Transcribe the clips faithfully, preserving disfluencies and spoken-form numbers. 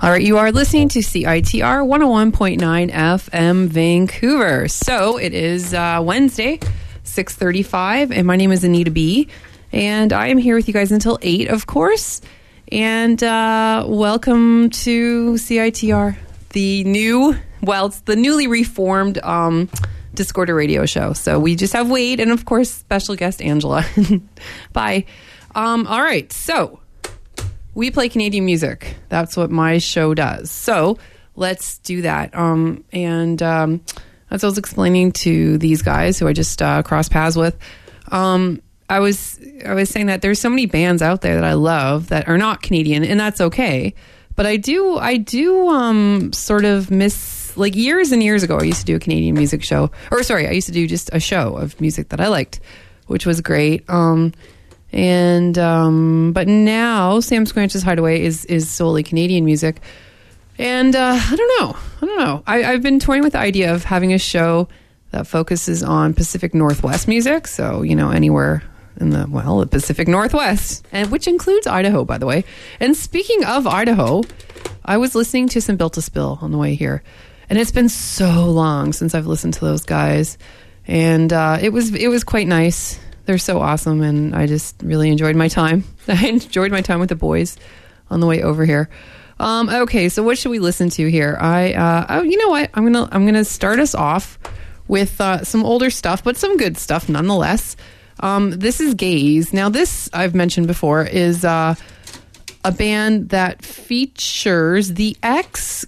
All right, you are listening to C I T R one oh one point nine F M Vancouver. So it is uh, Wednesday, six thirty-five, and my name is Anita B. And I am here with you guys until eight, of course. And uh, welcome to C I T R, the new, well, it's the newly reformed um, Discorder radio show. So we just have Wade and, of course, special guest Angela. Bye. Um, all right, so we play Canadian music. That's what my show does. So let's do that. Um, and um, as I was explaining to these guys who I just uh, crossed paths with, um, I was I was saying that there's so many bands out there that I love that are not Canadian, and that's okay. But I do I do um, sort of miss, like years and years ago, I used to do a Canadian music show. Or sorry, I used to do just a show of music that I liked, which was great. Um And, um, but now Sam Squanch's Hideaway is, is solely Canadian music. And, uh, I don't know. I don't know. I, I've been toying with the idea of having a show that focuses on Pacific Northwest music. So, you know, anywhere in the, well, the Pacific Northwest, and which includes Idaho, by the way. And speaking of Idaho, I was listening to some Built to Spill on the way here. And it's been so long since I've listened to those guys. And, uh, it was, it was quite nice. They're so awesome, and I just really enjoyed my time. I enjoyed my time with the boys on the way over here. Um, okay, so what should we listen to here? I, uh, oh, you know what? I'm gonna I'm gonna start us off with uh, some older stuff, but some good stuff nonetheless. Um, this is Gaze. Now, this I've mentioned before is uh, a band that features the ex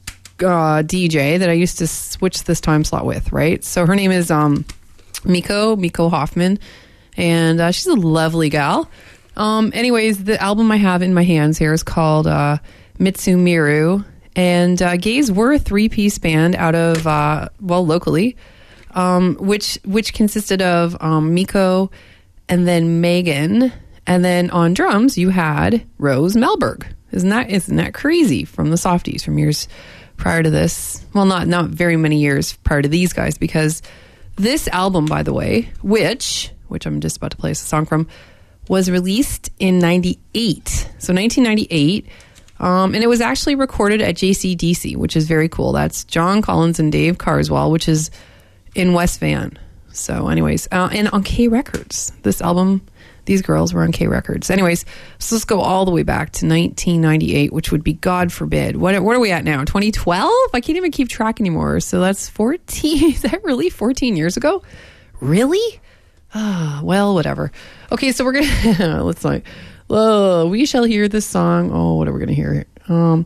uh, D J that I used to switch this time slot with. Right, so her name is um. Miko, Miko Hoffman, and uh, she's a lovely gal. Um, anyways, the album I have in my hands here is called uh, Mitsumiru, and uh, Gaze were a three-piece band out of, uh, well, locally, um, which which consisted of um, Miko and then Megan, and then on drums you had Rose Melberg. Isn't that isn't that crazy? From the Softies, from years prior to this. Well, not not very many years prior to these guys, because this album, by the way, which, which I'm just about to play a song from, was released in ninety-eight. So nineteen ninety-eight. Um, and it was actually recorded at J C D C, which is very cool. That's John Collins and Dave Carswell, which is in West Van. So anyways, uh, and on K Records. This album, these girls were on K Records. Anyways, so let's go all the way back to nineteen ninety-eight, which would be, God forbid. What, what are we at now? twenty twelve? I can't even keep track anymore. So that's fourteen. Is that really fourteen years ago? Really? Ah, well, whatever. Okay, so we're going to, let's like, oh, we shall hear this song. Oh, what are we going to hear? Um,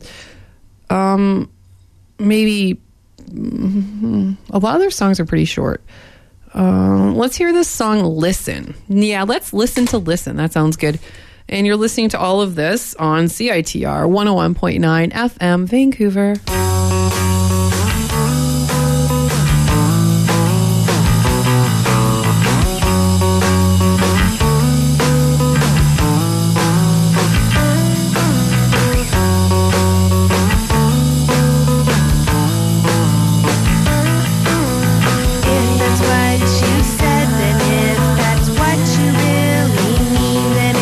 um, maybe, mm, a lot of their songs are pretty short. Um, let's hear this song, Listen. Yeah, let's listen to Listen. That sounds good. And you're listening to all of this on C I T R one oh one point nine F M Vancouver.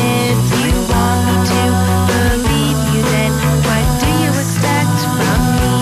Believe you, then what do you expect from me?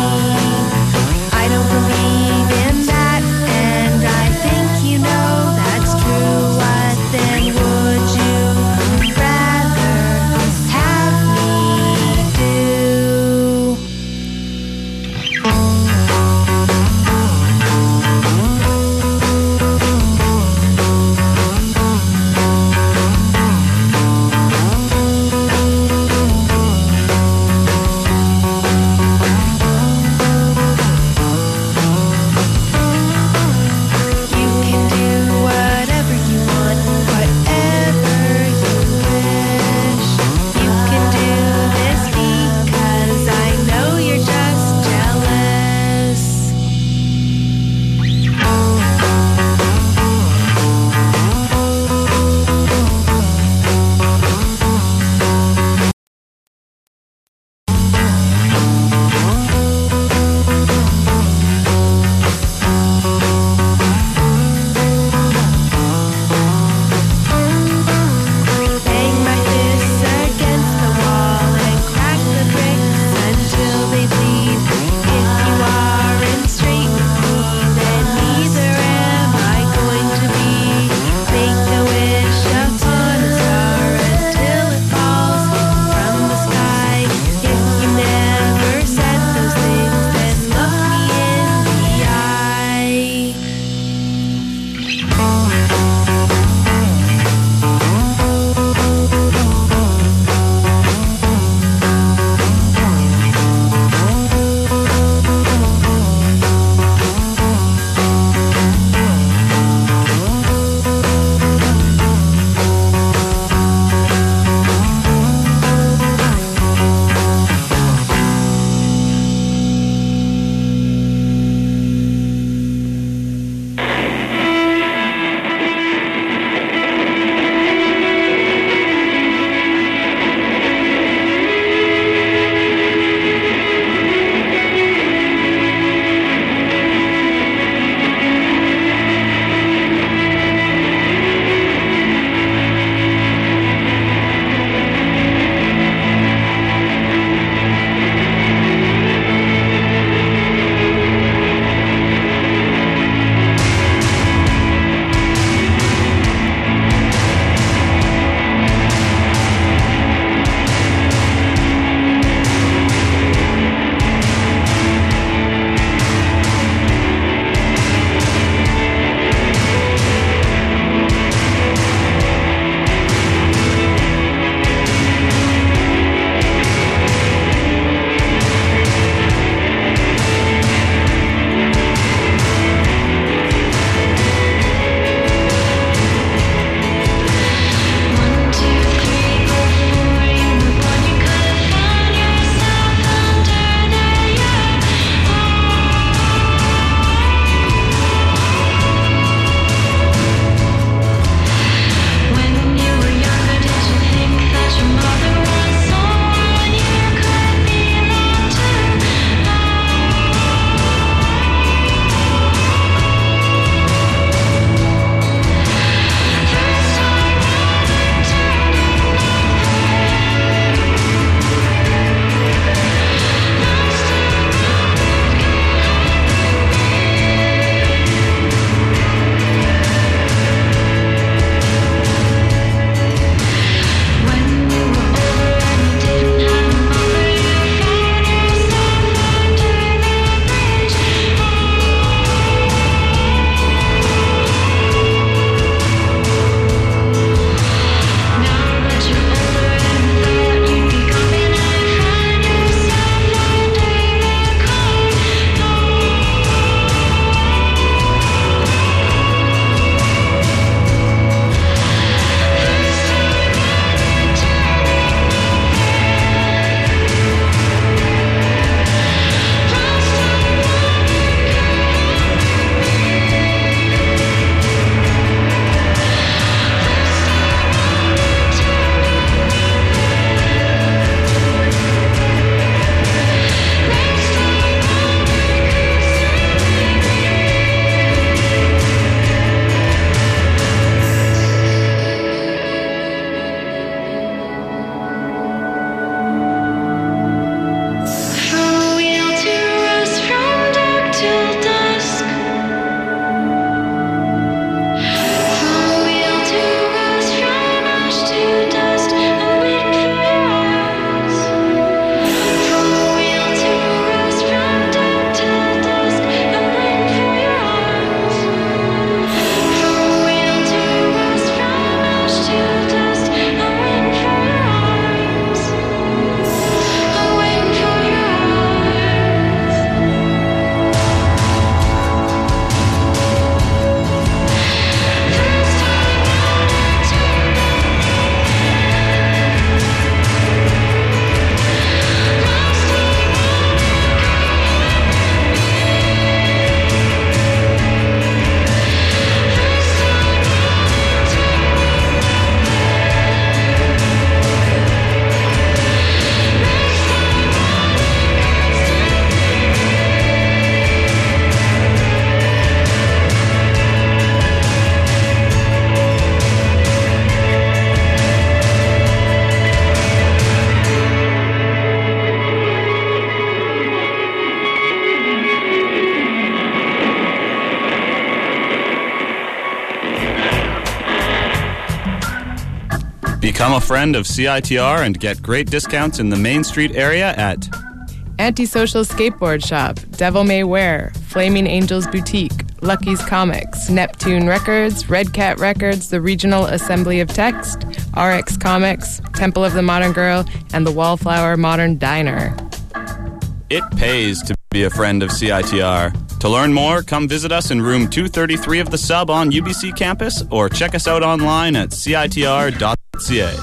Become a friend of C I T R and get great discounts in the Main Street area at Antisocial Skateboard Shop, Devil May Wear, Flaming Angels Boutique, Lucky's Comics, Neptune Records, Red Cat Records, the Regional Assembly of Text, R X Comics, Temple of the Modern Girl, and the Wallflower Modern Diner. It pays to be a friend of C I T R. To learn more, come visit us in room two thirty-three of the Sub on U B C campus or check us out online at C I T R dot C A.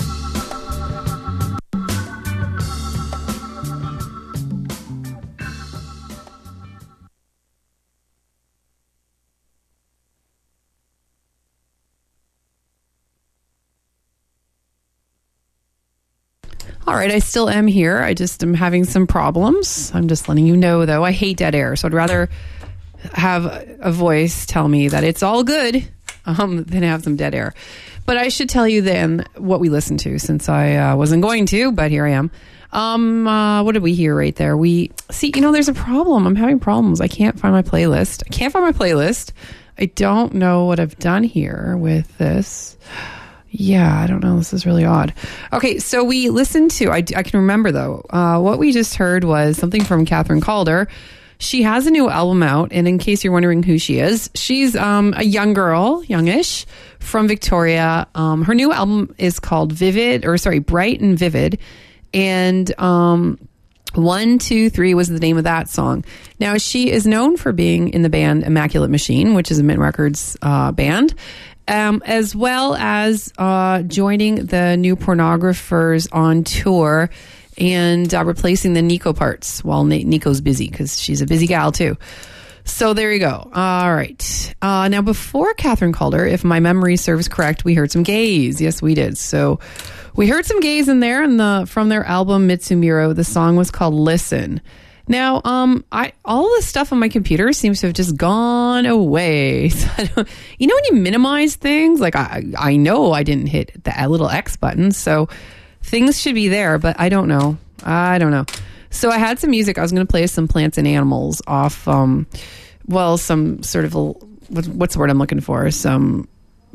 All right, I still am here. I just am having some problems. I'm just letting you know, though. I hate dead air, so I'd rather have a voice tell me that it's all good um, than have some dead air. But I should tell you then what we listened to, since I uh, wasn't going to, but here I am. Um, uh, what did we hear right there? We see, you know, there's a problem. I'm having problems. I can't find my playlist. I can't find my playlist. I don't know what I've done here with this. Yeah, I don't know. This is really odd. Okay, so we listened to, I, I can remember though, uh, what we just heard was something from Catherine Calder. She has a new album out, and in case you're wondering who she is, she's um, a young girl, youngish, from Victoria. Um, her new album is called Vivid, or sorry, Bright and Vivid, and um, One, Two, Three was the name of that song. Now, she is known for being in the band Immaculate Machine, which is a Mint Records uh, band, um, as well as uh, joining the New Pornographers on tour and uh, replacing the Nico parts while Na- Nico's busy, because she's a busy gal too. So there you go. All right. Uh, now, before Catherine Calder, if my memory serves correct, we heard some gays. Yes, we did. So we heard some gays in there, and the from their album Mitsumiro. The song was called Listen. Now, um, I all the stuff on my computer seems to have just gone away. So I don't, you know when you minimize things? Like, I, I know I didn't hit the little X button, so things should be there, but I don't know. I don't know. So I had some music. I was going to play some Plants and Animals off, um, well, some sort of, a, what's the word I'm looking for? Some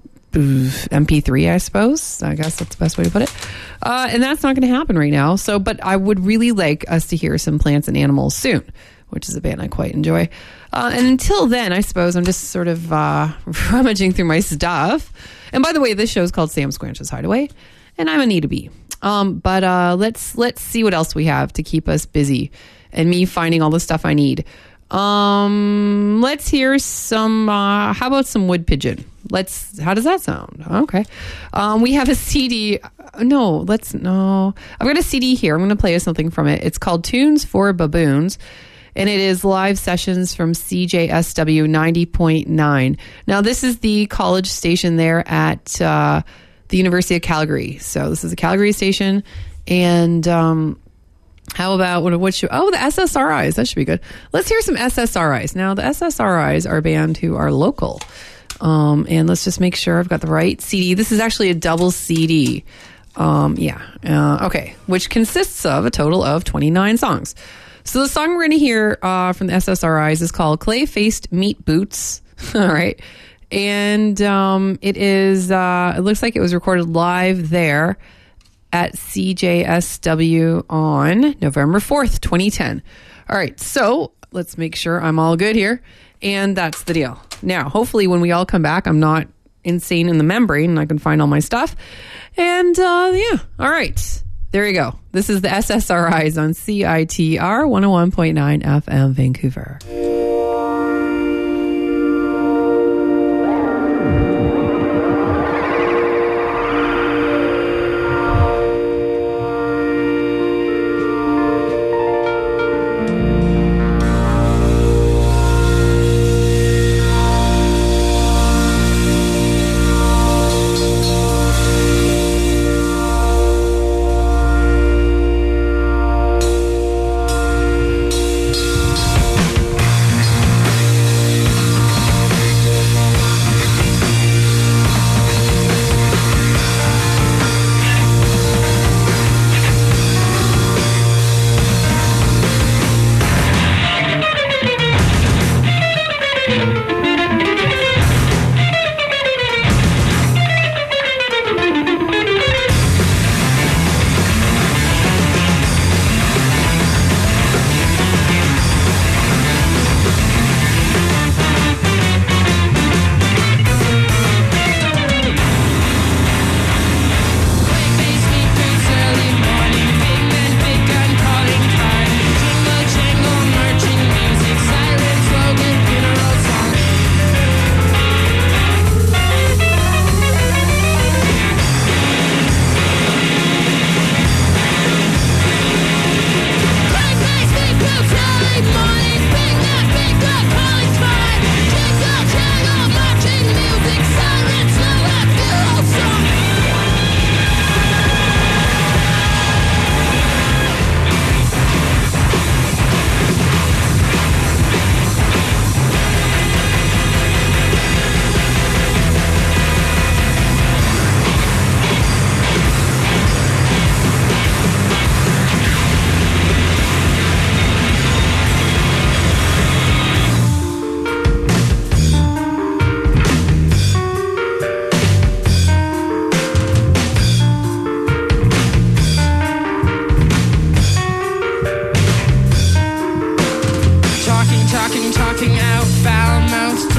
M P three, I suppose. I guess that's the best way to put it. Uh, and that's not going to happen right now. So, but I would really like us to hear some Plants and Animals soon, which is a band I quite enjoy. Uh, and until then, I suppose I'm just sort of uh, rummaging through my stuff. And by the way, this show is called Sam Squanch's Hideaway, and I'm Anita B. Um, but uh, let's let's see what else we have to keep us busy, and me finding all the stuff I need. Um, let's hear some. Uh, how about some Wood Pigeon? Let's. How does that sound? Okay. Um, we have a C D. No, let's no. I've got a C D here. I'm going to play you something from it. It's called Tunes for Baboons, and it is live sessions from C J S W ninety point nine. Now, this is the college station there at uh, the University of Calgary. So this is a Calgary station, and um, how about what? What should? Oh, the S S R Is. That should be good. Let's hear some S S R Is. Now, the S S R Is are a band who are local. Um, and let's just make sure I've got the right C D. This is actually a double C D. Um, yeah. Uh, okay. Which consists of a total of twenty-nine songs. So the song we're going to hear uh, from the S S R Is is called Clay Faced Meat Boots. All right. And um, it is, uh, it looks like it was recorded live there at C J S W on November fourth, twenty ten. All right. So let's make sure I'm all good here. And that's the deal. Now, hopefully when we all come back, I'm not insane in the membrane and I can find all my stuff. And uh, yeah, all right. There you go. This is the S S R Is on C I T R one oh one point nine F M Vancouver.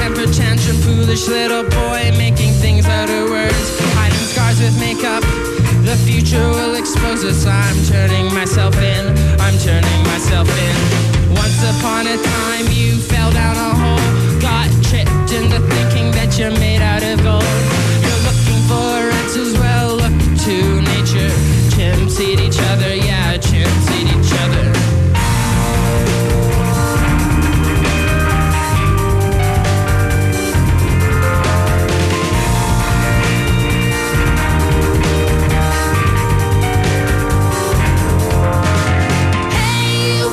temper tantrum, foolish little boy, making things out of words, hiding scars with makeup. The future will expose us. I'm turning myself in, I'm turning myself in. Once upon a time you fell down a hole, got tricked into thinking that you're made out of gold. You're looking for answers, well, look to nature. Chimps eat each other, yeah, chimps eat each other. Hey,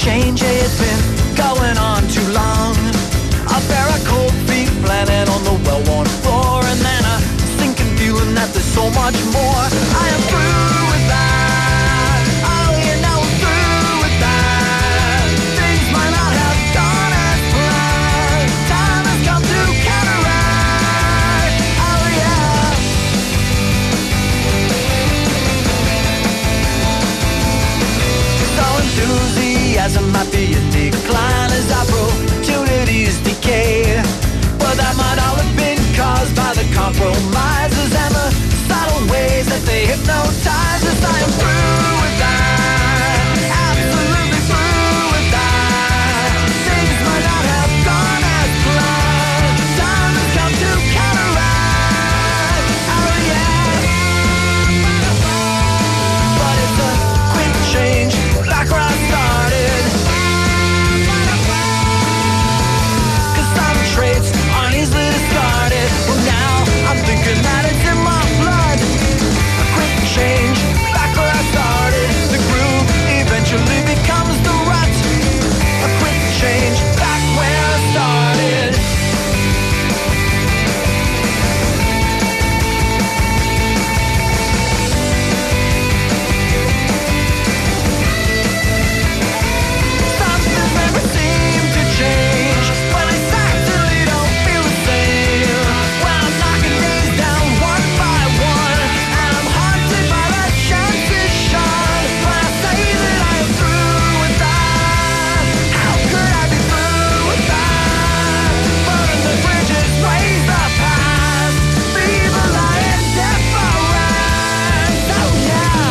change, hey, it's been going on too long. A pair of cold feet planted on the well-worn floor, and then a sinking feeling that there's so much more. I am through with that. Oh, you know I'm through with that. Things might not have gone as planned. Time has come to counteract. Oh, yeah. So enthusiasm might be in decline as opportunities decay, but that might all have been caused by the compromises and the subtle ways that they hypnotize us. I am through with that, absolutely through with that. Things might not have gone as planned. Time has come to counteract. Oh yeah. But it's a quick change, back where I started. Cause some traits aren't easily discarded. Well now I'm thinking that it's in my blood. A quick change, back where I started. The groove eventually becomes the rut. A quick change, back where I started. Something never seemed to change. Well, I certainly don't feel the same. When I'm knocking days down one by one, and I'm haunted by the chances shone. When I say that I am through with that, how could I be through with that? Burn the bridges, raise the past, leave a lying difference. Oh yeah.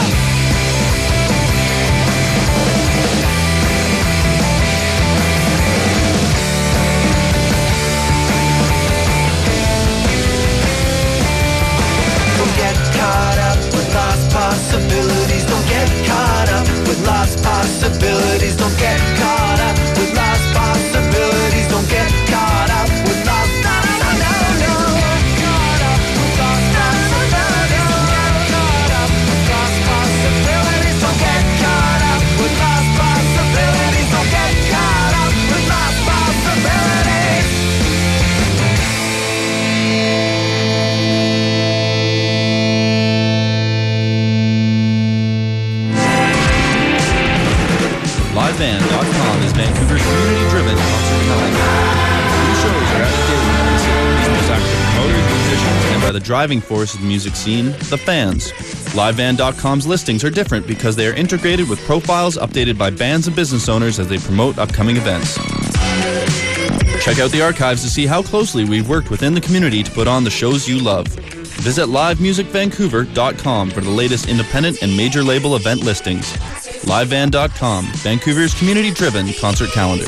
Don't get caught up with lost possibilities. Don't get caught up with lost possibilities. Don't get caught up with lost possibilities. Don't get caught up with lost. No, no, no, no, no. Caught up with lost possibilities. Don't get caught up with lost possibilities. Don't get caught up with lost possibilities. Don't get caught up with lost possibilities. live band dot com is Vancouver's community-driven concert calendar. These shows are out of date and city's most active promoters, musicians, and by the driving force of the music scene, the fans. live band dot com's listings are different because they are integrated with profiles updated by bands and business owners as they promote upcoming events. Check out the archives to see how closely we've worked within the community to put on the shows you love. Visit live music vancouver dot com for the latest independent and major label event listings. live band dot com, Vancouver's community-driven concert calendar.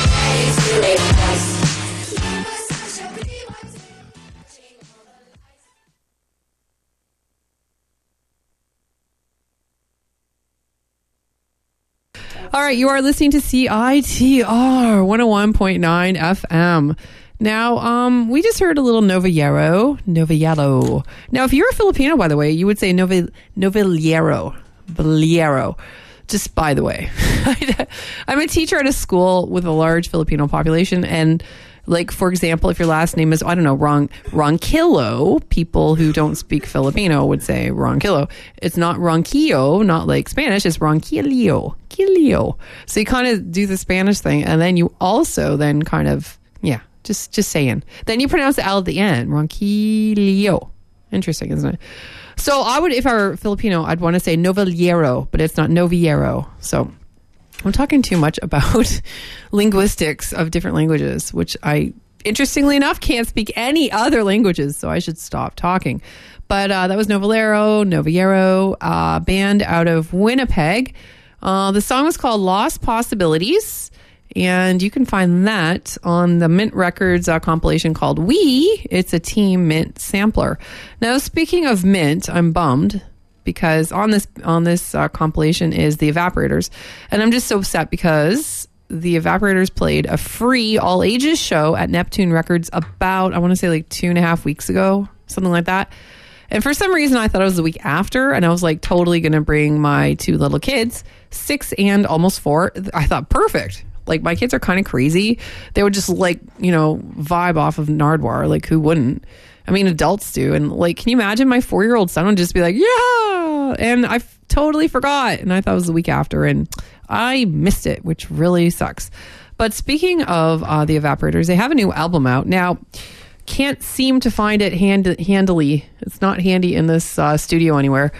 All right, you are listening to C I T R one oh one point nine F M. Now, um, we just heard a little Novillero. Novillero. Now, if you're a Filipino, by the way, you would say Novi, Novillero. Bolero. Just by the way. I'm a teacher at a school with a large Filipino population, and like, for example, if your last name is, I don't know, Ron, Ronquillo, people who don't speak Filipino would say Ronquillo. It's not Ronquillo, not like Spanish, it's Ronquillo. Quillo. So you kind of do the Spanish thing, and then you also then kind of, yeah, just just saying. Then you pronounce the L at the end, Ronquillo. Interesting, isn't it? So I would, if I were Filipino, I'd want to say Novillero, but it's not Novillero. So I'm talking too much about linguistics of different languages, which I, interestingly enough, can't speak any other languages, so I should stop talking. But uh, that was Novillero, Novillero, uh, band out of Winnipeg. Uh, the song was called Lost Possibilities, and you can find that on the Mint Records uh, compilation called We. It's a Team Mint sampler. Now, speaking of Mint, I'm bummed because on this on this uh, compilation is the Evaporators, and I'm just so upset because the Evaporators played a free all ages show at Neptune Records about, I want to say like two and a half weeks ago, something like that. And for some reason, I thought it was the week after, and I was like totally going to bring my two little kids, six and almost four. I thought, perfect. Like, my kids are kind of crazy. They would just, like, you know, vibe off of Nardwuar. Like, who wouldn't? I mean, adults do. And, like, can you imagine my four-year-old son would just be like, yeah! And I f- totally forgot. And I thought it was the week after, and I missed it, which really sucks. But speaking of uh, the Evaporators, they have a new album out. Now, can't seem to find it hand- handily. It's not handy in this uh, studio anywhere.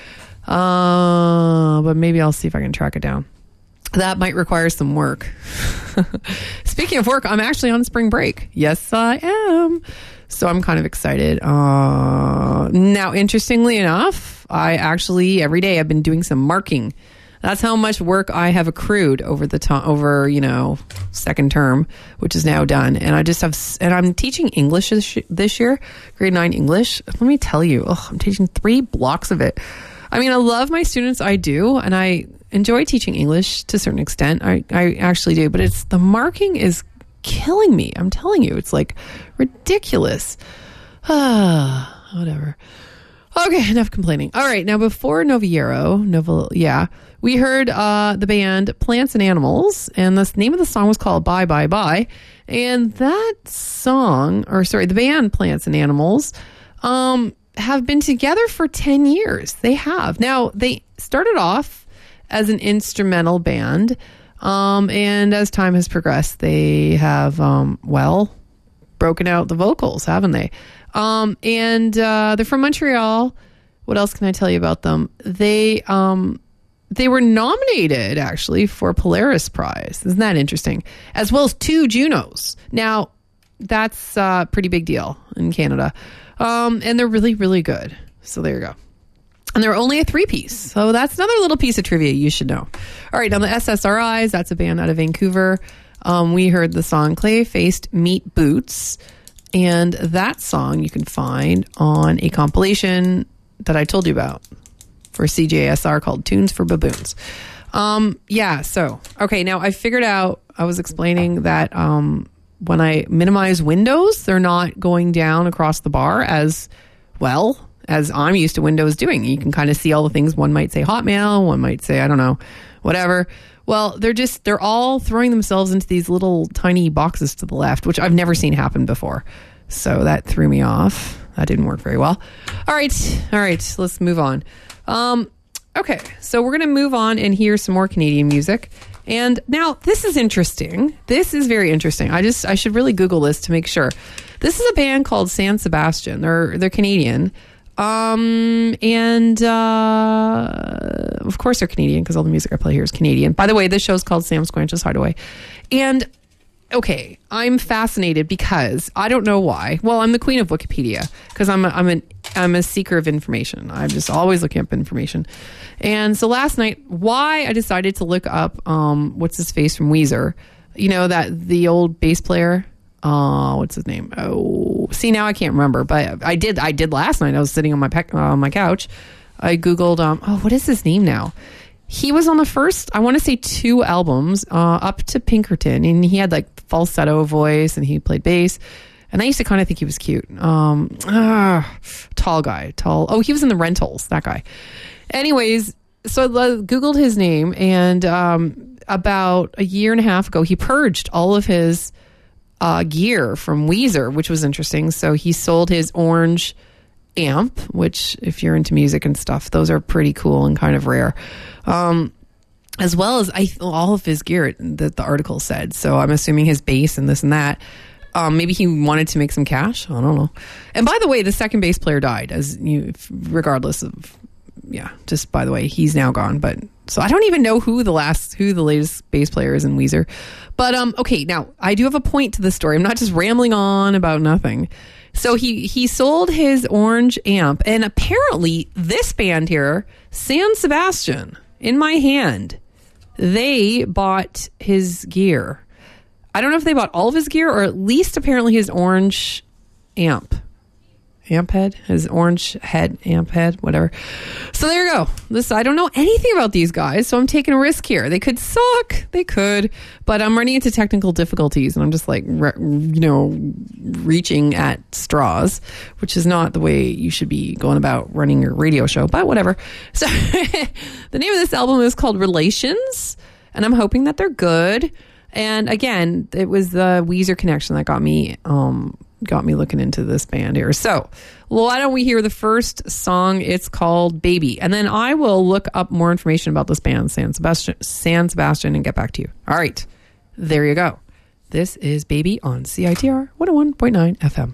Uh, but maybe I'll see if I can track it down. That might require some work. Speaking of work, I'm actually on spring break. Yes, I am. So I'm kind of excited. Uh, now, interestingly enough, I actually, every day I've been doing some marking. That's how much work I have accrued over the to- over, you know, second term, which is now done. And I just have, and I'm teaching English this, this year, grade nine English. Let me tell you, oh, I'm teaching three blocks of it. I mean, I love my students. I do. And I enjoy teaching English to a certain extent. I, I actually do. But it's, the marking is killing me. I'm telling you, it's like ridiculous. Ah, whatever. Okay, enough complaining. All right, now before Noviero, Novel, yeah, we heard uh, the band Plants and Animals, and the name of the song was called Bye, Bye, Bye. And that song, or sorry, the band Plants and Animals, um, have been together for ten years. They have. Now, they started off as an instrumental band, um, and as time has progressed, they have, um, well, broken out the vocals, haven't they? Um, and uh, they're from Montreal. What else can I tell you about them? They um, they were nominated, actually, for a Polaris Prize. Isn't that interesting? As well as two Junos. Now, that's a pretty big deal in Canada. Um, and they're really, really good. So there you go. And they're only a three-piece. So that's another little piece of trivia you should know. All right, now the S S R Is, that's a band out of Vancouver. Um, we heard the song Clay-Faced Meat Boots. And that song you can find on a compilation that I told you about for C J S R called Tunes for Baboons. Um, yeah, so, okay, now I figured out, I was explaining that um, when I minimize windows, they're not going down across the bar as well as I'm used to Windows doing. You can kind of see all the things. One might say Hotmail, one might say, I don't know, whatever. Well, they're just, they're all throwing themselves into these little tiny boxes to the left, which I've never seen happen before. So that threw me off. That didn't work very well. All right. All right. Let's move on. Um, okay. So we're going to move on and hear some more Canadian music. And now this is interesting. This is very interesting. I just, I should really Google this to make sure. This is a band called San Sebastian. They're, they're Canadian. Um, and, uh, of course they're Canadian because all the music I play here is Canadian. By the way, this show's called Sam Squanch's Hideaway. And, okay, I'm fascinated because I don't know why. Well, I'm the queen of Wikipedia because I'm a, I'm an, I'm a seeker of information. I'm just always looking up information. And so last night, why I decided to look up, um, what's his face from Weezer, you know, that the old bass player, uh, what's his name? Oh, see, now I can't remember, but I did, I did last night. I was sitting on my pe- uh, on my couch. I Googled, um, oh, what is his name now? He was on the first, I want to say two albums, uh, up to Pinkerton, and he had like falsetto voice and he played bass. And I used to kind of think he was cute. Um, ah, tall guy, tall. Oh, he was in the Rentals, that guy. Anyways, so I Googled his name, and um, about a year and a half ago, he purged all of his uh, gear from Weezer, which was interesting. So he sold his orange amp, which if you're into music and stuff, those are pretty cool and kind of rare. Um, as well as I, all of his gear that the article said. So I'm assuming his bass and this and that. Um, maybe he wanted to make some cash. I don't know. And by the way, the second bass player died, as you, regardless of, yeah, just by the way, he's now gone. But so I don't even know who the last, who the latest bass player is in Weezer. But um, okay, now I do have a point to the story. I'm not just rambling on about nothing. So he, he sold his orange amp, and apparently this band here, San Sebastian, in my hand, they bought his gear. I don't know if they bought all of his gear or at least apparently his orange amp. amp head, his orange head, amp head, whatever. So there you go. This, I don't know anything about these guys, so I'm taking a risk here. They could suck, they could, but I'm running into technical difficulties, and I'm just like, re- you know, reaching at straws, which is not the way you should be going about running your radio show, but whatever. So the name of this album is called Relations, and I'm hoping that they're good. And again, it was the Weezer connection that got me um got me looking into this band here. So why don't we hear the first song? It's called Baby. And then I will look up more information about this band, San Sebastian, San Sebastian, and get back to you. All right. There you go. This is Baby on C I T R one oh one point nine F M.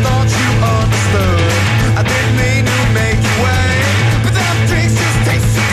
I didn't mean to make you wait, but them drinks just taste so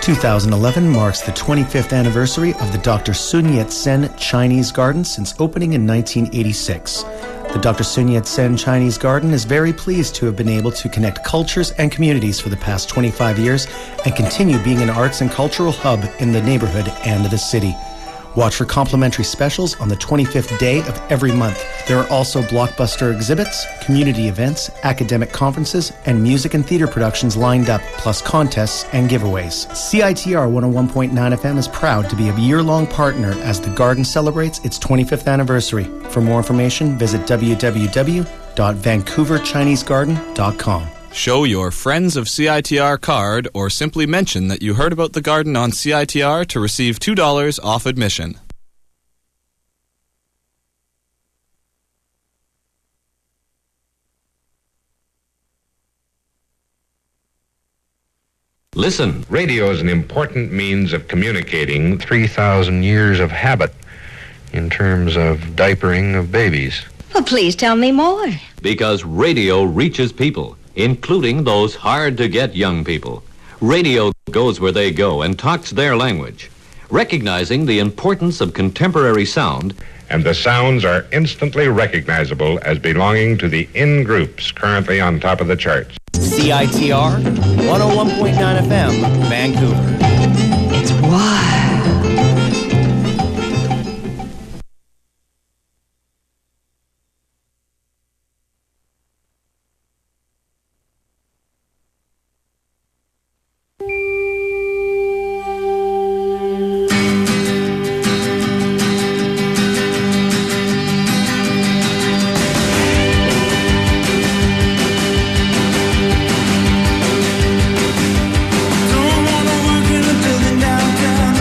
two thousand eleven marks the twenty-fifth anniversary of the Doctor Sun Yat-sen Chinese Garden since opening in nineteen eighty-six. The Doctor Sun Yat-sen Chinese Garden is very pleased to have been able to connect cultures and communities for the past twenty-five years and continue being an arts and cultural hub in the neighborhood and the city. Watch for complimentary specials on the twenty-fifth day of every month. There are also blockbuster exhibits, community events, academic conferences, and music and theater productions lined up, plus contests and giveaways. C I T R one oh one point nine F M is proud to be a year-long partner as the Garden celebrates its twenty-fifth anniversary. For more information, visit w w w dot vancouver chinese garden dot com. Show your Friends of C I T R card or simply mention that you heard about the garden on C I T R to receive two dollars off admission. Listen, radio is an important means of communicating three thousand years of habit in terms of diapering of babies. Well, please tell me more. Because radio reaches people, including those hard-to-get young people. Radio goes where they go and talks their language, recognizing the importance of contemporary sound. And the sounds are instantly recognizable as belonging to the in-groups currently on top of the charts. C I T R one oh one point nine F M, Vancouver. It's wild. Don't wanna work in a building downtown.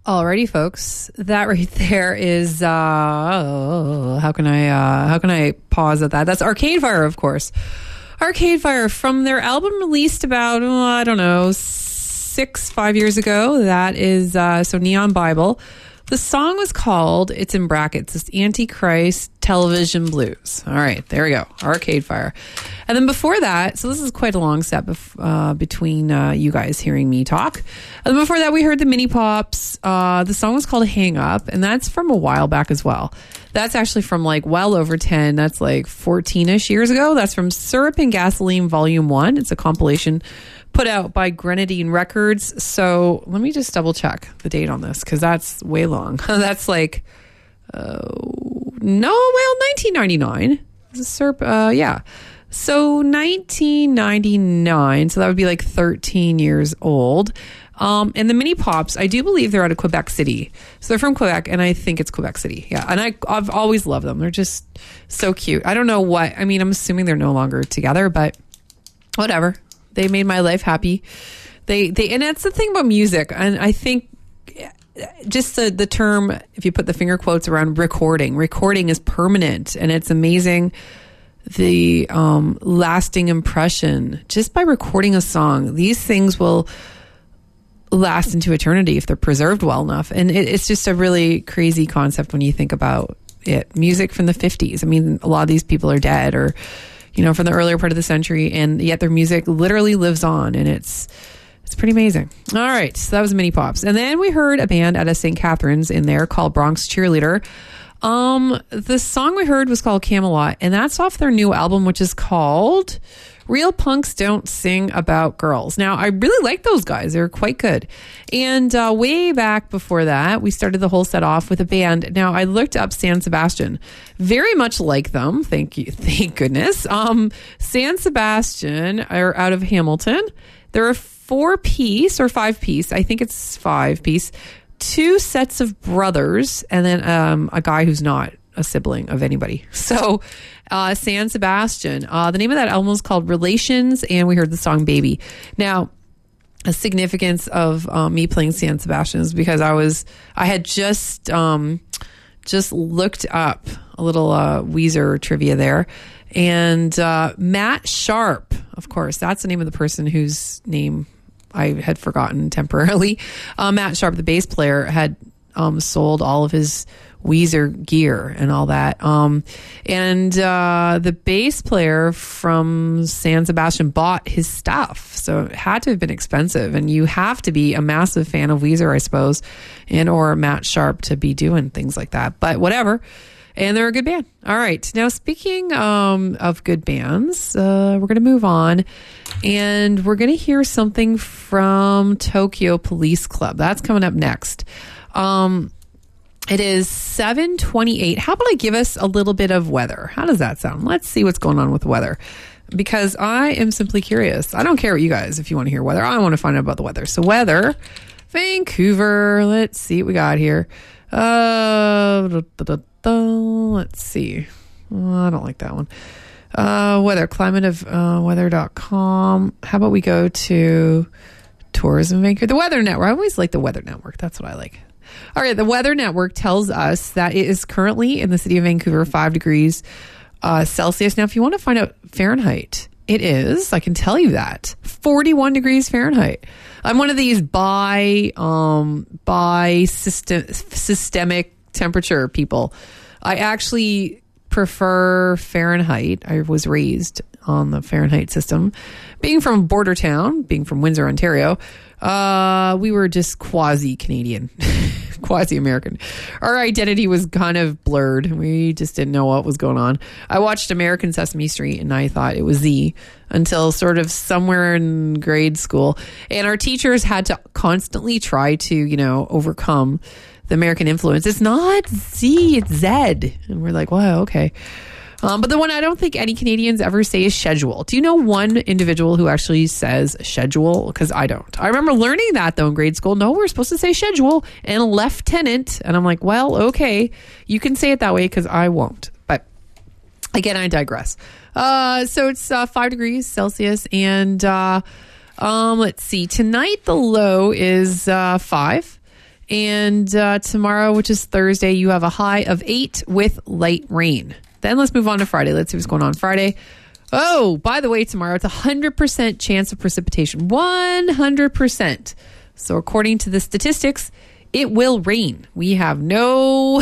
Alrighty, folks. That right there is uh, oh, how can I uh, how can I pause at that? That's Arcade Fire, of course. Arcade Fire from their album released about oh, I don't know six five years ago. That is uh, so Neon Bible. The song was called, it's in brackets, it's Antichrist Television Blues. All right, there we go. Arcade Fire. And then before that, so this is quite a long step bef- uh, between uh, you guys hearing me talk. And then before that, we heard the Mini Pops. Uh, the song was called Hang Up, and that's from a while back as well. That's actually from like well over ten. That's like fourteen-ish years ago. That's from Syrup and Gasoline Volume one. It's a compilation put out by Grenadine Records. So let me just double check the date on this because that's way long. That's like, uh, no, well, nineteen ninety-nine. Syrup, uh, yeah. So nineteen ninety-nine. So that would be like thirteen years old. Um, and the Mini Pops, I do believe they're out of Quebec City. So they're from Quebec, and I think it's Quebec City. Yeah, and I, I've always loved them. They're just so cute. I don't know what, I mean, I'm assuming they're no longer together, but whatever. They made my life happy. They, they, and that's the thing about music. And I think just the, the term, if you put the finger quotes around recording, recording is permanent, and it's amazing the um, lasting impression just by recording a song. These things will last into eternity if they're preserved well enough. And it, it's just a really crazy concept when you think about it. Music from the fifties. I mean, a lot of these people are dead, or, you know, from the earlier part of the century, and yet their music literally lives on, and it's it's pretty amazing. All right, so that was Mini Pops. And then we heard a band out of Saint Catharines in there called Bronx Cheerleader. Um, the song we heard was called Camelot, and that's off their new album, which is called Real Punks Don't Sing About Girls. Now, I really like those guys. They're quite good. And uh, way back before that, we started the whole set off with a band. Now, I looked up San Sebastian. Very much like them. Thank you. Thank goodness. Um, San Sebastian are out of Hamilton. They're a four-piece or five-piece. I think it's five-piece. Two sets of brothers, and then um, a guy who's not a sibling of anybody. So, uh, San Sebastian. Uh, the name of that album is called Relations, and we heard the song Baby. Now, a significance of um, me playing San Sebastian is because I was, I had just, um, just looked up a little uh, Weezer trivia there, and uh, Matt Sharp, of course, that's the name of the person whose name I had forgotten temporarily. Uh, Matt Sharp, the bass player, had um, sold all of his Weezer gear and all that. Um, and uh, the bass player from San Sebastian bought his stuff. So it had to have been expensive. And you have to be a massive fan of Weezer, I suppose, and or Matt Sharp to be doing things like that. But whatever. And they're a good band. All right. Now, speaking um, of good bands, uh, we're going to move on. And we're going to hear something from Tokyo Police Club. That's coming up next. Um, it is seven twenty-eight. How about I give us a little bit of weather? How does that sound? Let's see what's going on with the weather. Because I am simply curious. I don't care what you guys, if you want to hear weather. I want to find out about the weather. So weather, Vancouver. Let's see what we got here. Uh, da, da, da, da, let's see. Oh, I don't like that one. Uh, weather, climate of uh, weather dot com. How about we go to Tourism Vancouver? The Weather Network. I always like the Weather Network. That's what I like. All right. The Weather Network tells us that it is currently in the city of Vancouver, five degrees uh, Celsius. Now, if you want to find out Fahrenheit, it is, I can tell you that, forty-one degrees Fahrenheit. I'm one of these bi, um, bi system, systemic temperature people. I actually prefer Fahrenheit. I was raised on the Fahrenheit system. Being from a border town, being from Windsor, Ontario, uh, we were just quasi-Canadian, quasi-American. Our identity was kind of blurred. We just didn't know what was going on. I watched American Sesame Street and I thought it was Z until sort of somewhere in grade school. And our teachers had to constantly try to, you know, overcome the American influence. It's not Z, it's Z. And we're like, wow, okay. Um, but the one I don't think any Canadians ever say is schedule. Do you know one individual who actually says schedule? Because I don't. I remember learning that, though, in grade school. No, we're supposed to say schedule and lieutenant. And I'm like, well, okay. You can say it that way because I won't. But again, I digress. Uh, so it's uh, five degrees Celsius. And uh, um, let's see. Tonight, the low is uh, five. And uh, tomorrow, which is Thursday, you have a high of eight with light rain. Then let's move on to Friday. Let's see what's going on Friday. Oh, by the way, tomorrow it's a one hundred percent chance of precipitation. one hundred percent. So according to the statistics, it will rain. We have no...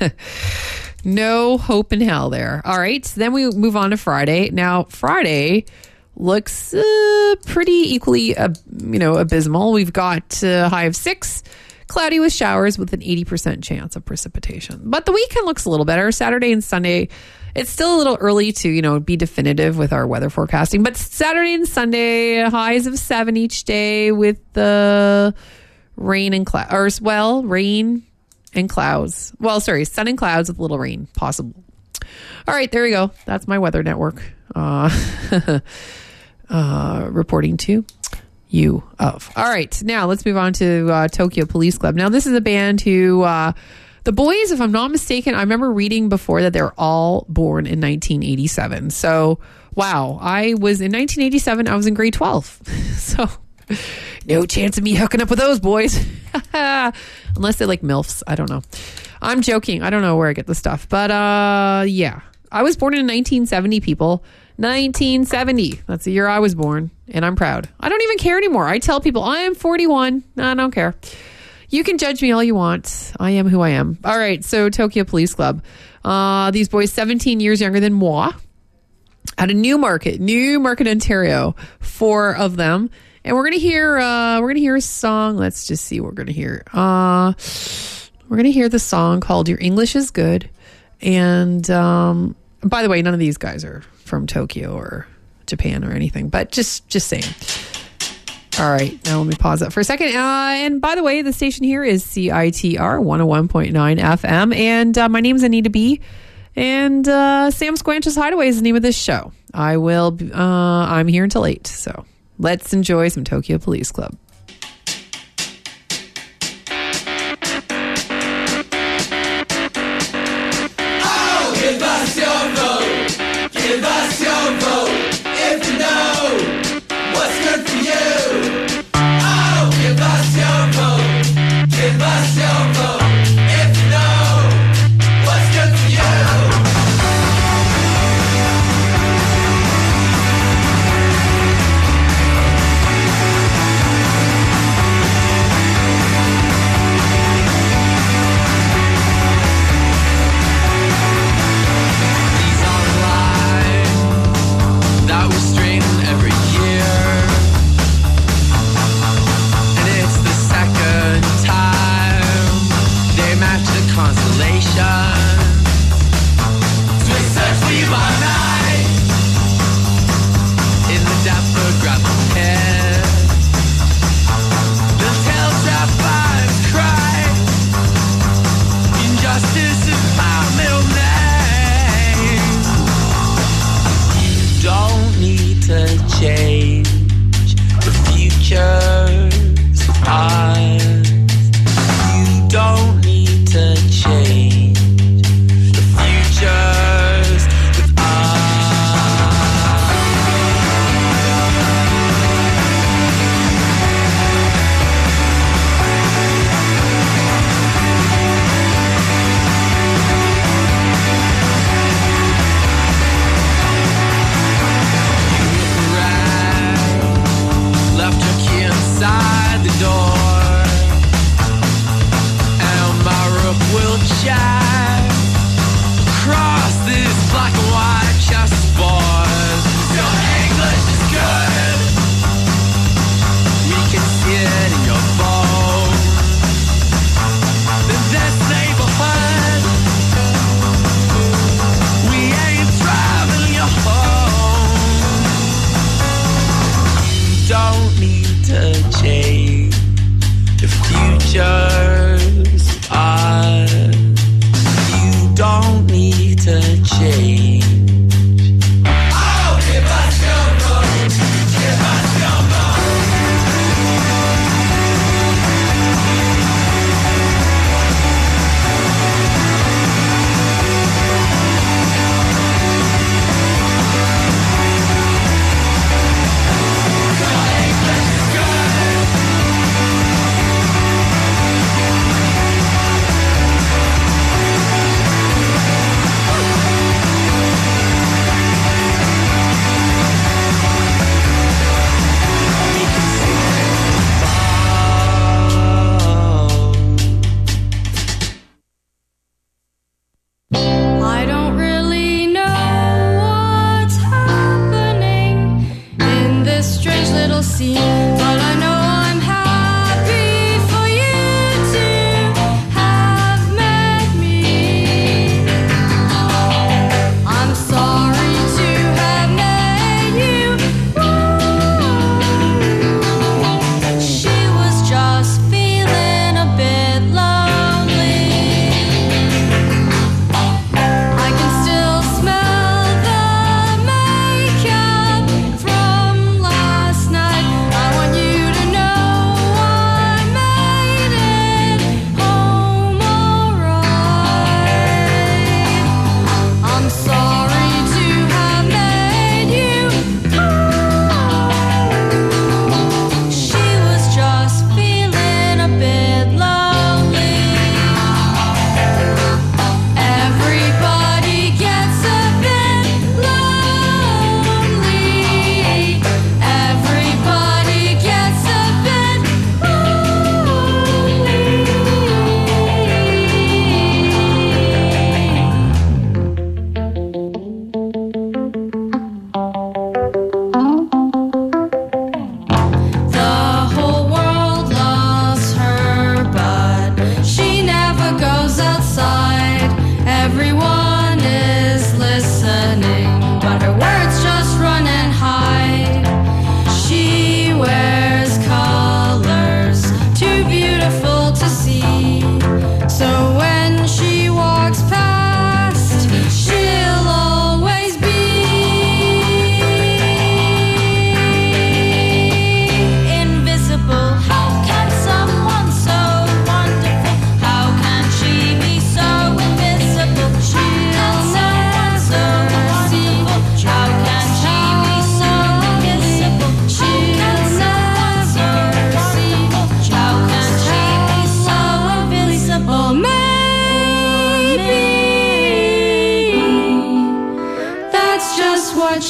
no hope in hell there. All right. So then we move on to Friday. Now, Friday looks uh, pretty equally, uh, you know, abysmal. We've got a high of six, cloudy with showers with an eighty percent chance of precipitation. But the weekend looks a little better. Saturday and Sunday, it's still a little early to, you know, be definitive with our weather forecasting. But Saturday and Sunday, highs of seven each day with the rain and cloud, or well, rain and clouds. Well, sorry, sun and clouds with a little rain possible. All right, there we go. That's my weather network uh, uh, reporting to you of. All right, now let's move on to uh, Tokyo Police Club. Now, this is a band who, uh, the boys, if I'm not mistaken, I remember reading before that they're all born in nineteen eighty-seven. So, wow, I was in nineteen eighty-seven, I was in grade twelve. So, no chance of me hooking up with those boys. Unless they like MILFs. I don't know. I'm joking. I don't know where I get the stuff. But uh, yeah. I was born in nineteen seventy, people. nineteen seventy. That's the year I was born. And I'm proud. I don't even care anymore. I tell people, I am forty-one. No, I don't care. You can judge me all you want. I am who I am. All right. So Tokyo Police Club. Uh, these boys, seventeen years younger than moi. At a Newmarket, Newmarket, Ontario. Four of them. And we're gonna hear uh, we're gonna hear a song. Let's just see what we're gonna hear. Uh, we're gonna hear the song called "Your English Is Good." And um, by the way, none of these guys are from Tokyo or Japan or anything, but just just saying. All right, now let me pause that for a second. Uh, and by the way, the station here is C I T R one oh one point nine F M, and uh, my name is Anita B. And uh, Sam Squanch's Hideaway is the name of this show. I will. Be, uh, I'm here until eight, so. Let's enjoy some Tokyo Police Club. Oh, give us your vote. Give us your vote. If you know what's good for you. Oh, give us your vote. Give us your vote. If you know what's good for you. Change the future's ours. You don't need to change.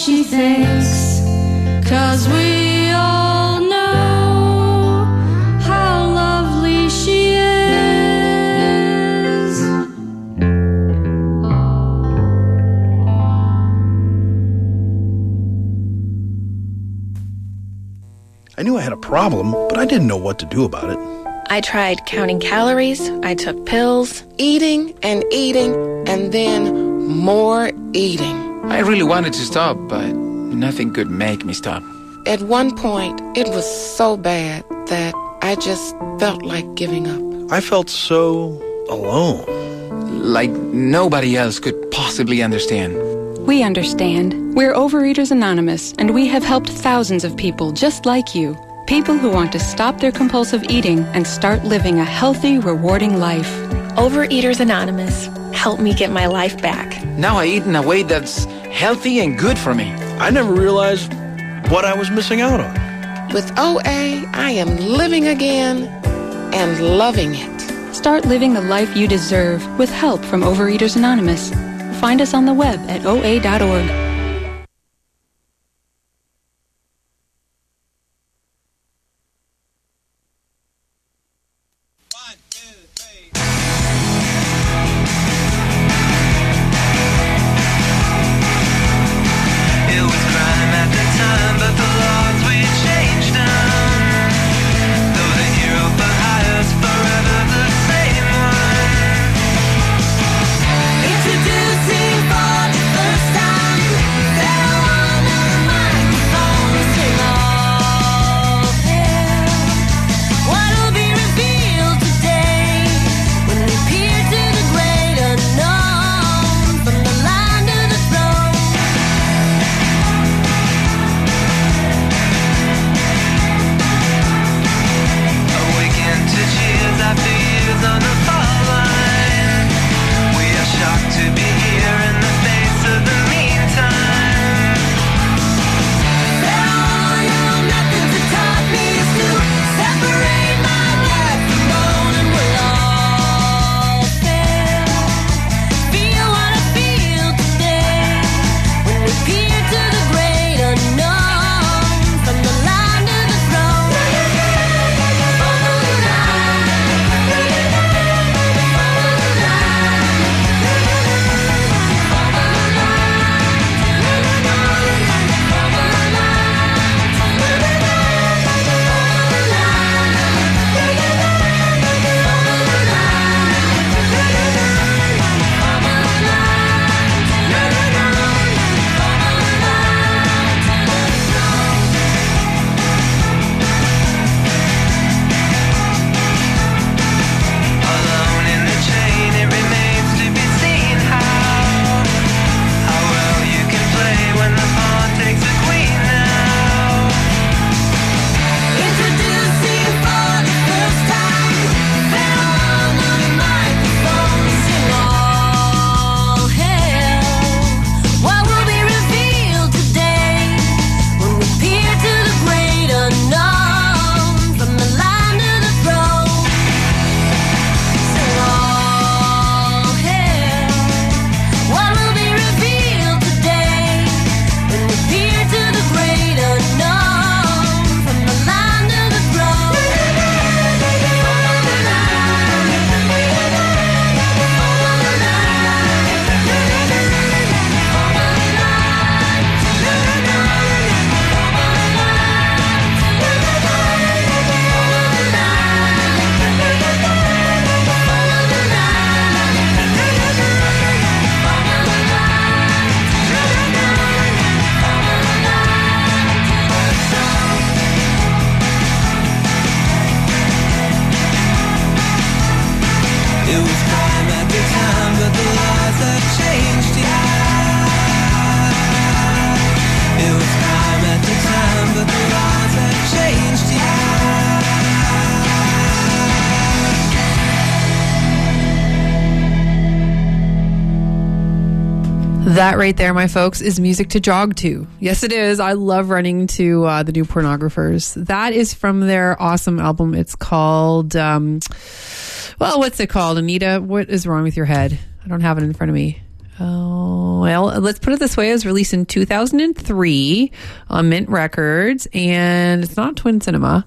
she thinks, 'cause we all know how lovely she is. I knew I had a problem, but I didn't know what to do about it. I tried counting calories, I took pills, eating and eating, and then more eating. I really wanted to stop, but nothing could make me stop. At one point, it was so bad that I just felt like giving up. I felt so alone. Like nobody else could possibly understand. We understand. We're Overeaters Anonymous, and we have helped thousands of people just like you. People who want to stop their compulsive eating and start living a healthy, rewarding life. Overeaters Anonymous, help me get my life back. Now I eat in a way that's healthy and good for me. I never realized what I was missing out on. With O A, I am living again and loving it. Start living the life you deserve with help from Overeaters Anonymous. Find us on the web at O A dot org. Introducing for the first time, That right there, my folks, is music to jog to. Yes, it is. I love running to uh, the New Pornographers. That is from their awesome album. It's called, um, well, what's it called, Anita? What is wrong with your head? I don't have it in front of me. Oh, well, let's put it this way. It was released in two thousand three on Mint Records, and it's not Twin Cinema.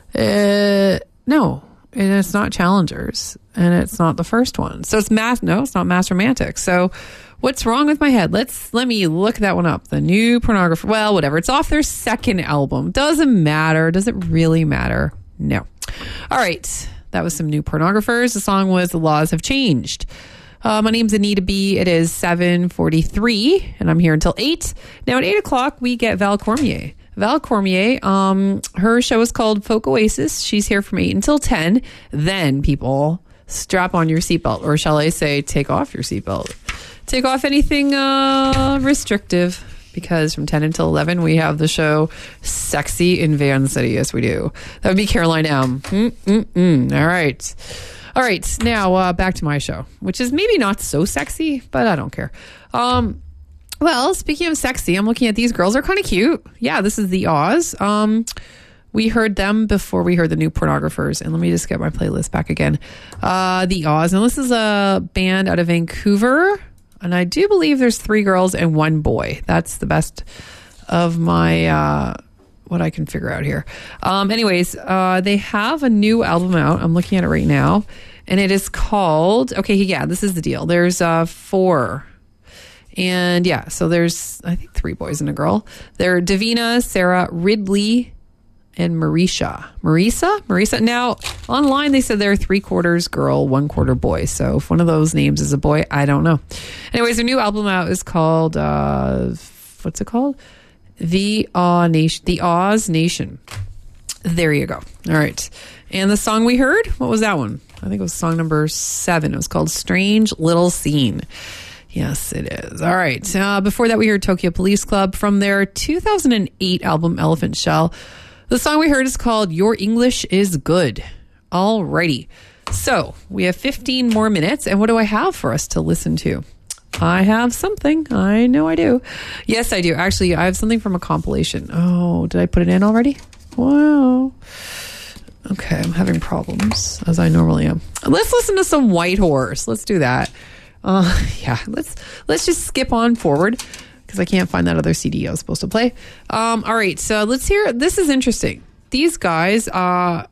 Uh, no, and it's not Challengers, and it's not the first one. So it's Mass. No, it's not Mass Romantic. So what's wrong with my head? Let's let me look that one up. The New Pornographer. Well, whatever. It's off their second album. Doesn't matter. Does it really matter? No. All right. That was some New Pornographers. The song was "The Laws Have Changed." Uh, my name's Anita B. It is seven forty-three, and I'm here until eight. Now, at eight o'clock, we get Val Cormier. Val Cormier, um, her show is called Folk Oasis. She's here from eight until ten. Then, people, strap on your seatbelt, or shall I say, take off your seatbelt. Take off anything uh, restrictive, because from ten until eleven, we have the show Sexy in Van City. Yes, we do. That would be Caroline M. Mm-mm-mm. All right. All right, now uh, back to my show, which is maybe not so sexy, but I don't care. Um, well, speaking of sexy, I'm looking at these girls. They're kind of cute. Yeah, this is the Oz. Um, we heard them before we heard the New Pornographers. And let me just get my playlist back again. Uh, the Oz. And this is a band out of Vancouver. And I do believe there's three girls and one boy. That's the best of my... Uh, what I can figure out here. Um, anyways, uh, they have a new album out. I'm looking at it right now. And it is called... Okay, yeah, this is the deal. There's uh, four. And yeah, so there's, I think, three boys and a girl. They're Davina, Sarah, Ridley, and Marisha. Marisa? Marisa. Now, online they said they're three quarters girl, one quarter boy. So if one of those names is a boy, I don't know. Anyways, their new album out is called... Uh, what's it called? The Aw Nation, The Oz Nation. There you go. All right. And the song we heard, what was that one? I think it was song number seven. It was called Strange Little Scene. Yes, it is. All right. Uh, before that, we heard Tokyo Police Club from their two thousand eight album Elephant Shell. The song we heard is called Your English is Good. All righty. So we have fifteen more minutes. And what do I have for us to listen to? I have something. I know I do. Yes, I do. Actually, I have something from a compilation. Oh, did I put it in already? Wow. Okay, I'm having problems, as I normally am. Let's listen to some White Horse. Let's do that. Uh, yeah, let's let's just skip on forward, because I can't find that other C D I was supposed to play. Um, all right, so let's hear. This is interesting. These guys, uh,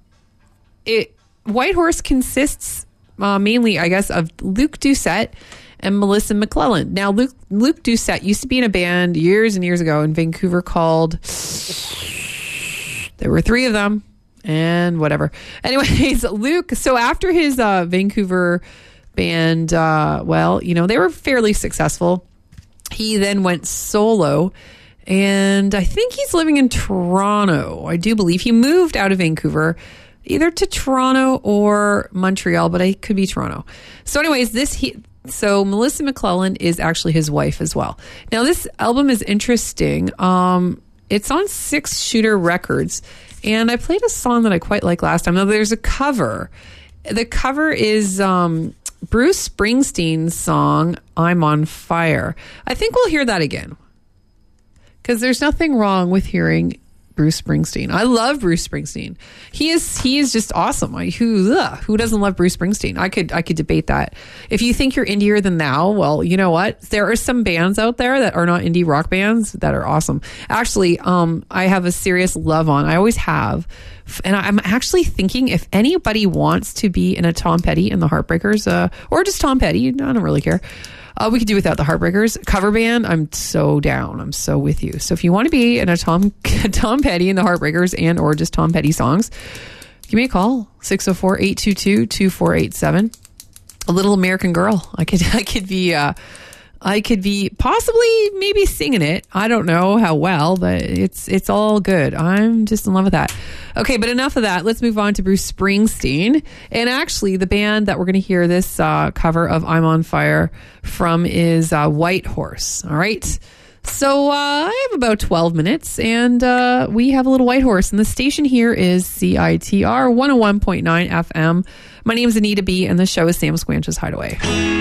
it White Horse consists uh, mainly, I guess, of Luke Doucette and Melissa McClellan. Now, Luke Luke Doucette used to be in a band years and years ago in Vancouver called... There were three of them, and whatever. Anyways, Luke... So after his uh, Vancouver band, uh, well, you know, they were fairly successful. He then went solo, and I think he's living in Toronto. I do believe he moved out of Vancouver, either to Toronto or Montreal, but I could be Toronto. So anyways, this... he. So Melissa McClellan is actually his wife as well. Now, this album is interesting. Um, it's on Six Shooter Records, and I played a song that I quite like last time. Now, there's a cover. The cover is um, Bruce Springsteen's song, I'm on Fire. I think we'll hear that again, because there's nothing wrong with hearing Bruce Springsteen. I love Bruce Springsteen. He is he is just awesome. I, who ugh, who doesn't love Bruce Springsteen? I could I could debate that. If you think you're indier than thou, well, you know what? There are some bands out there that are not indie rock bands that are awesome. Actually, um, I have a serious love on. I always have. And I'm actually thinking if anybody wants to be in a Tom Petty and the Heartbreakers, uh, or just Tom Petty, I don't really care. Uh, we could do without the Heartbreakers cover band. I'm so down. I'm so with you. So if you want to be in a Tom Tom Petty and the Heartbreakers and or just Tom Petty songs, give me a call. six oh four, eight two two, two four eight seven. A Little American Girl. I could I could be uh, I could be possibly maybe singing it. I don't know how well, but it's it's all good. I'm just in love with that. Okay, but enough of that. Let's move on to Bruce Springsteen. And actually, the band that we're going to hear this uh, cover of I'm on Fire from is uh, White Horse. All right. So uh, I have about twelve minutes, and uh, we have a little White Horse. And the station here is C I T R one oh one point nine F M. My name is Anita B., and the show is Sam Squanch's Hideaway.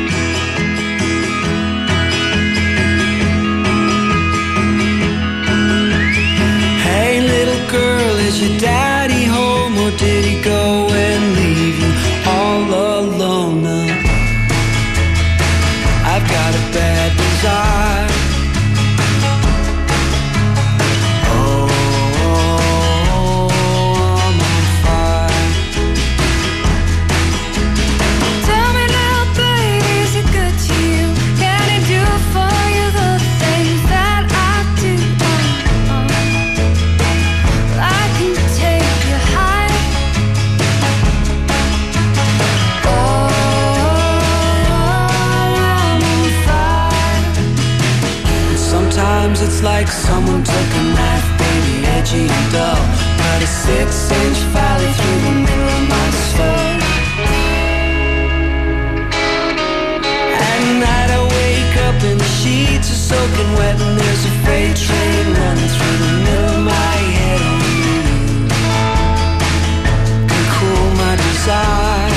Hey, little girl, is your daddy home, or did he go and leave you all alone now? I've got a bad Sometimes it's like someone took a knife, baby, edgy and dull, cut a six-inch valley through the middle of my soul. At night I wake up and the sheets are soaking wet, and there's a freight train running through the middle of my head. Only you can cool my desire.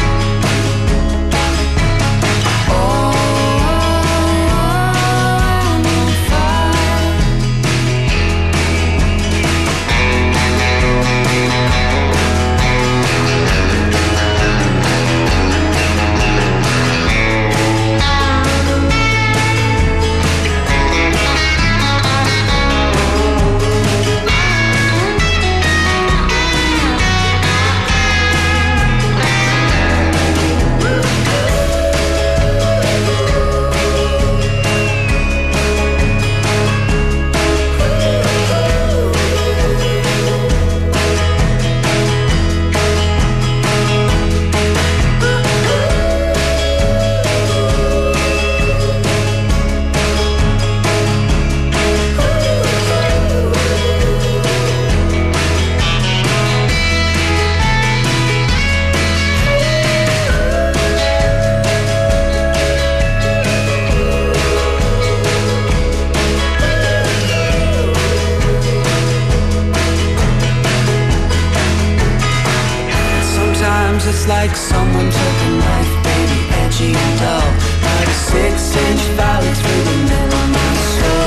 It's like someone took a knife, baby, edgy and dull, like a six-inch valley through the middle of my soul.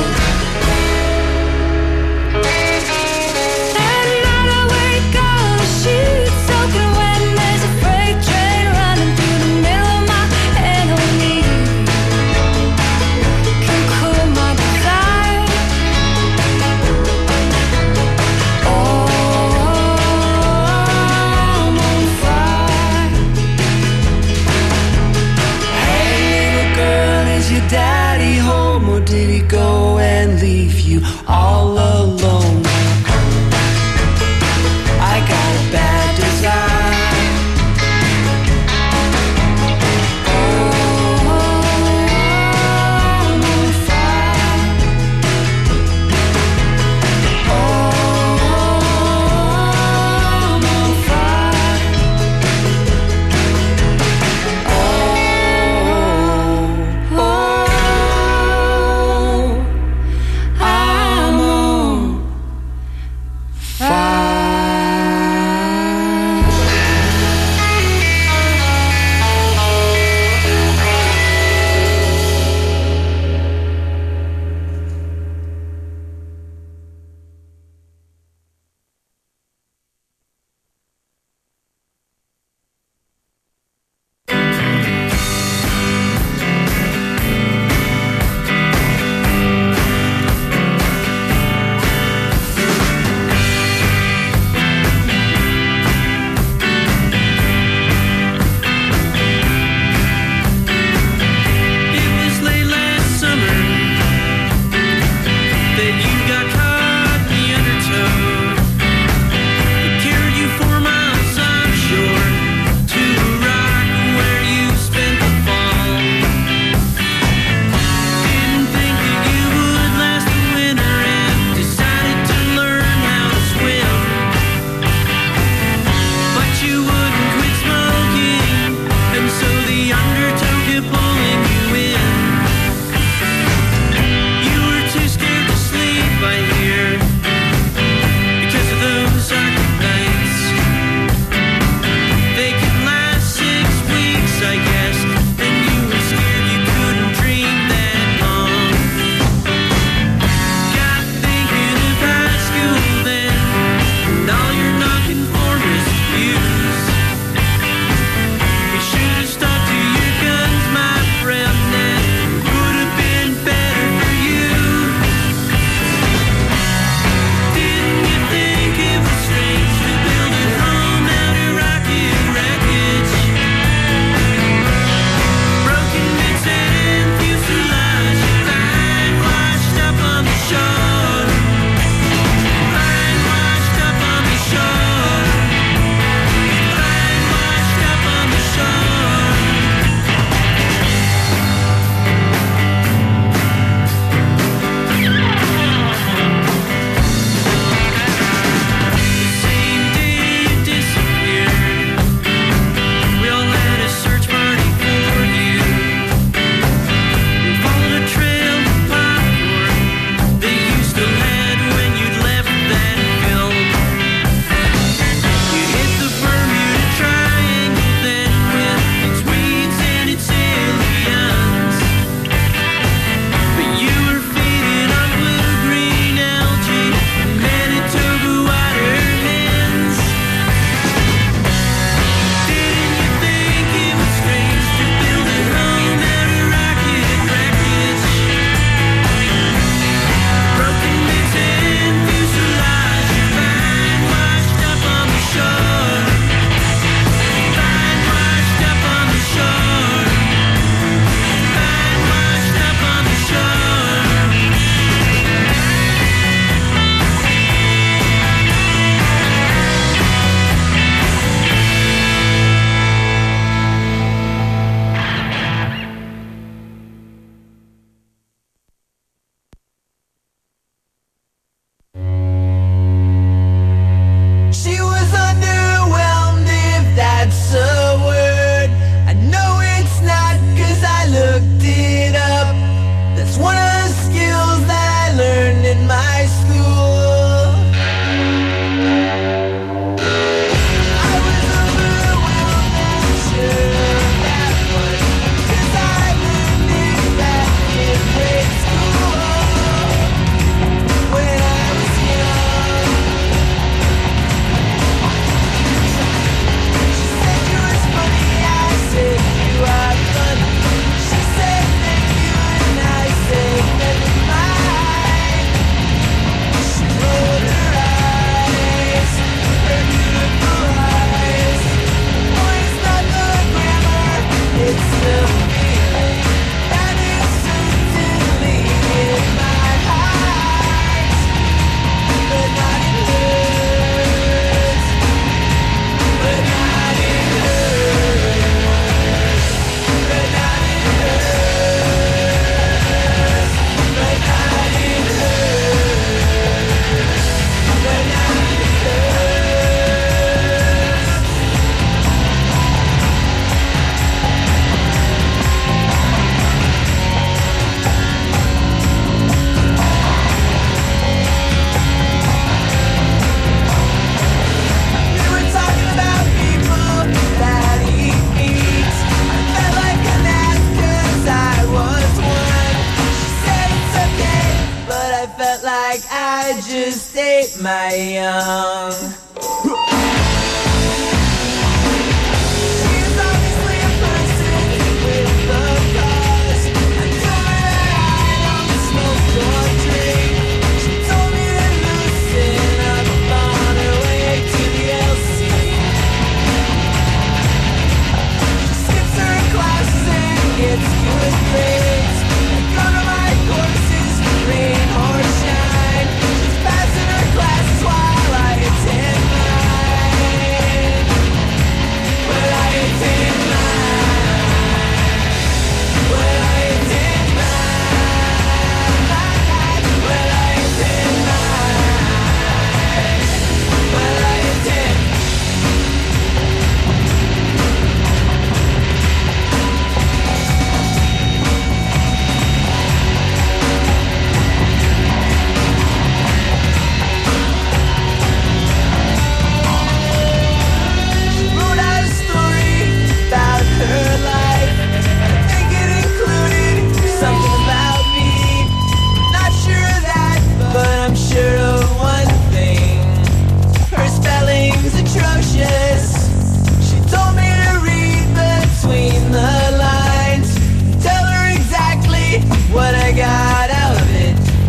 At night I wake up, the sheets soaking wet, and there's a freight train running through the middle of my head. Only you can cool my desire. Oh, your daddy home, or did he go and leave you all alone? I got a bad design. Oh, I'm on fire. Oh, I'm on fire. Oh, oh, I'm on like I just ate my young.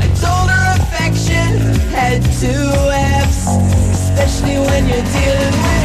Two F's, especially when you're dealing with